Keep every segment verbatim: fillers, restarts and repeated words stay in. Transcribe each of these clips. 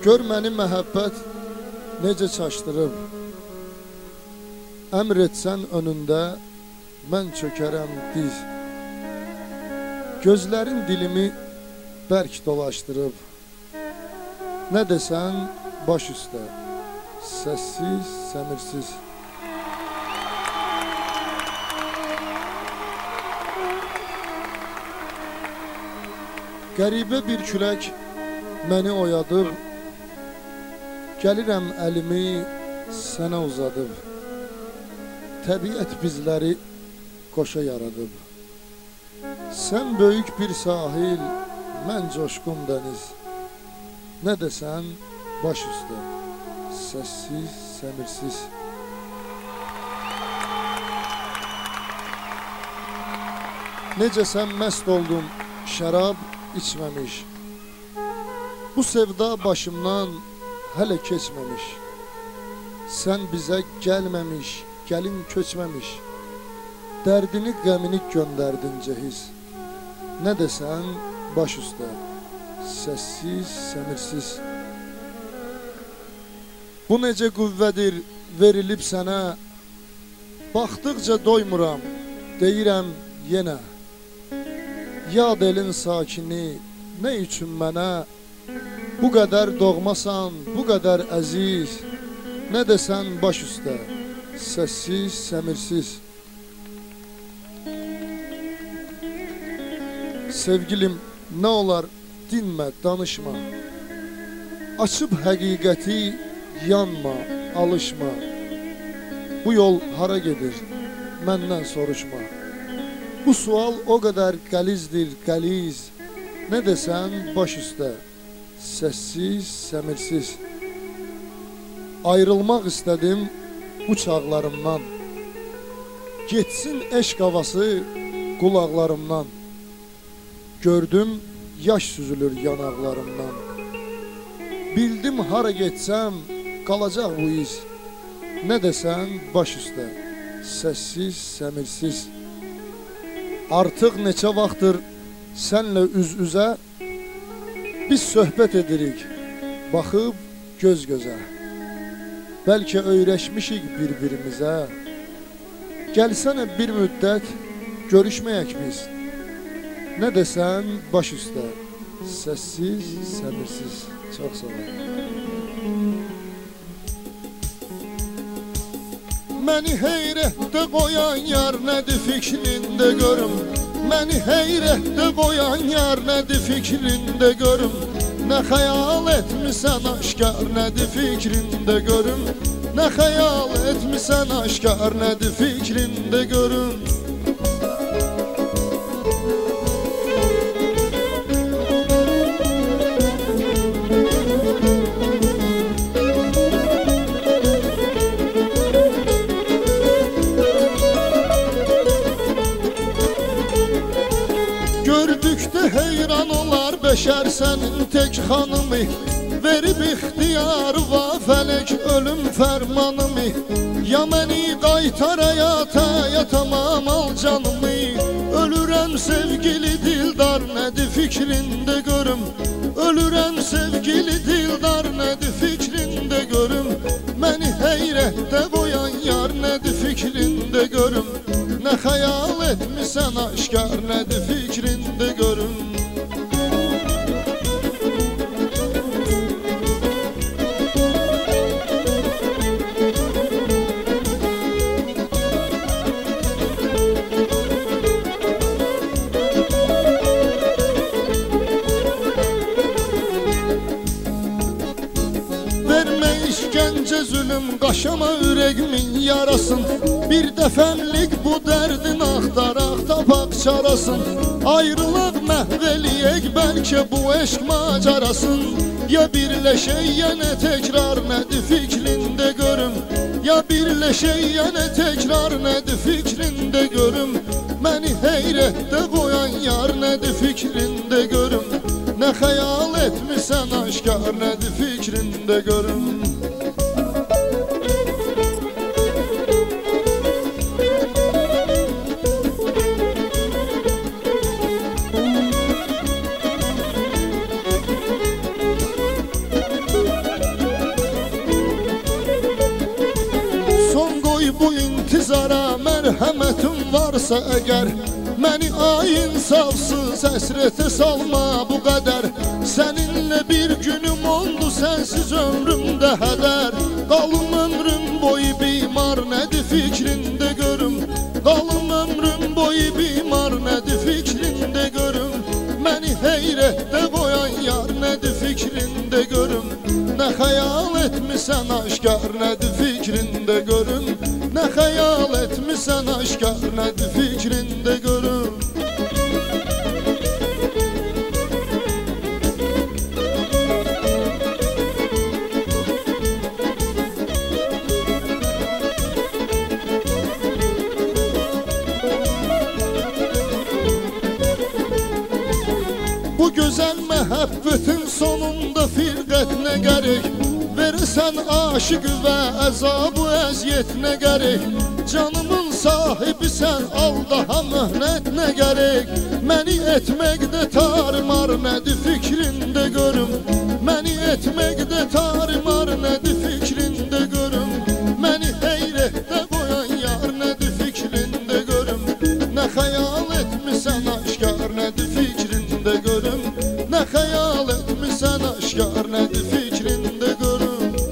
Gör məni məhəbbət necə çaşdırıb. Əmr etsən önündə mən çökərəm diz. Gözlərin dilimi bərk dolaşdırıb. Nə desən baş üstə, səssiz, səmirsiz. Qəribə bir külək məni oyadıb, gəlirəm əlimi sənə uzadıb. Təbiət bizləri qoşa yaradıb. Sən böyük bir sahil, mən coşqun dəniz. Nə desən baş üstə, səssiz, səmirsiz. Necə sən məst oldum, şərab içməmiş. Bu sevda başımdan hələ keçməmiş. Sən bizə gəlməmiş, gəlin köçməmiş. Dərdini, qəmini göndərdin cehiz. Nə desən baş üstə, səssiz, səmirsiz. Bu necə qüvvədir verilib sənə, baxdıqca doymuram, deyirəm yenə. Yad elin sakini, nə üçün mənə, bu qədər doğmasan, bu qədər əziz. Nə desən baş üstə, səssiz, səmirsiz. Sevgilim, nə olar dinmə, danışma. Açıb həqiqəti, yanma, alışma. Bu yol hara gedir, məndən soruşma. Bu sual o qədər qəlizdir, qəliz. Nə desən baş üstə, səssiz, səmirsiz. Ayrılmaq istədim bu çağlarımdan. Getsin eşq havası qulaqlarımdan. Gördüm, yaş süzülür yanaqlarımdan. Bildim hara getsəm, qalacaq bu iz. Nə desən baş üstə, səssiz, səmirsiz. Artıq neçə vaxtdır sənlə üz-üzə, biz söhbət edirik, baxıb göz gözə. Bəlkə öyrəşmişik bir-birimizə. Gəlsənə bir müddət görüşməyək biz. Nə desən baş üstə, səssiz, səmirsiz. Çox sağ olun. Məni heyrətdə qoyan yar nədir fikrində görüm. Məni heyrətdə qoyan yar nədir fikrində görüm. Nə xəyal etmisən aşkar nədir fikrində görüm. Nə xəyal etmisən aşkar nədir fikrində görüm. Gördükdə heyran olar bəşər sənin tək xanımı. Verib ixtiyarı va fələk ölüm fərmanımı. Ya məni qaytar həyata, ya tamam al canımı. Ölürəm sevgili dildar nədir fikrində görüm. Ölürəm sevgili dildar nədir fikrində görüm. Məni heyrətdə qoyan yar nədir fikrində görüm. Nə xəyal etmisən aşkar nədir fikrində görüm. Vermə işgəncə zülüm, qaşama ürəgimin yarasın. Bir dəfəmlik bu dərdin axtaraq tapaq çarasın. Ayrılaq məhv eləyək bəlkə bu eşq macarasın. Ya birləşək yenə təkrar nədir fikrində görüm. Ya birləşək yenə təkrar nədir fikrində görüm. Məni heyrətdə qoyan yar nədir fikrində görüm. Nə xəyal etmisən aşkar nədir fikrində görüm. bu intizara mərhəmətin varsa əgər, məni ay insafsız əsrətə salma bu qədər. Səninlə bir günüm oldu, sənsiz ömrümdə hədər. Qalım ömrüm boyu bimar, nədir fikrində görüm. Qalım ömrüm boyu bimar, nədir fikrində görüm. Məni heyrətdə qoyan yar, nədir fikrində görüm. Nə xəyal etmisən aşkar, nədir fikrində görüm. Nə xəyal etmisən aşkar, nədir fikrində görüm. Bu gözəl məhəbbətin sonunda firqət nə gərək. Verirsən aşıqı və əzabı əziyyət nə gərək. Canımın sahibisən, al daha möhnət nə gərək. Məni etməkdə tarmar, nədir fikrində görüm. Məni etməkdə tarmar, nədir fikrində görüm. Məni heyrətdə qoyan yar, nədir fikrində görüm. Nə xəyal etmisən aşkar, nədir fikrində görüm. Nə xəyal etmisən aşkar, nədir fikrində görüm.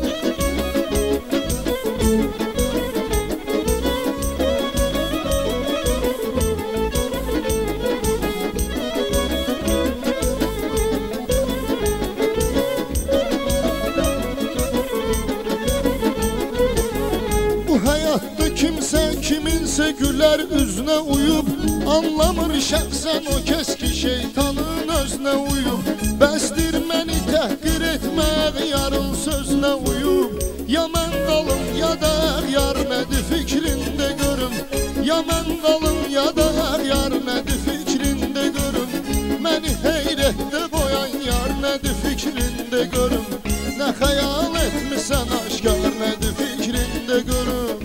Bu həyatda kimsə kiminsə gülər üzünə uyub, anlamır şəxsən o kəs ki şeytanın özünə uyub. Bəsdir məni təhqir etmək yarın sözünə uyub. Ya mən qalım ya da yar, nədir fikrində görüm. Ya mən qalım ya da yar, nədir fikrində görüm. Məni heyrətdə qoyan yar, nədir fikrində görüm. Nə xəyal etmisən aşkar, nədir fikrində görüm.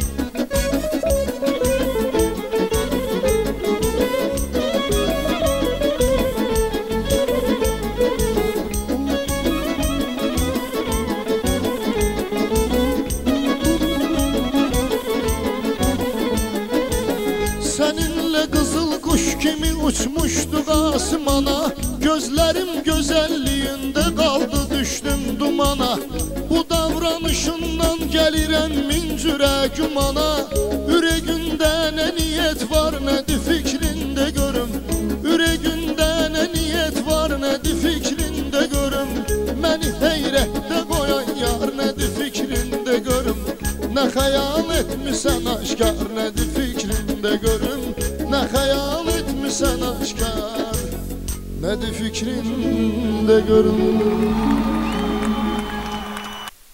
Səninlə qızıl quş kimi uçmuşduq asmana. Gözlərim gözəlliyində qaldı, düşdüm dumana. Bu davranışından gəlirəm min cürə gümana. Ürəyində nə niyyət var, nədir fikrində görüm. Ürəyində nə niyyət var, nədir fikrində görüm. Məni heyrətdə qoyan yar, nədir fikrində görüm. Nə xəyal etmisən aşkar, nədir fikrində görüm. Nə xəyal etmisən aşkar, nədir fikrində görüm.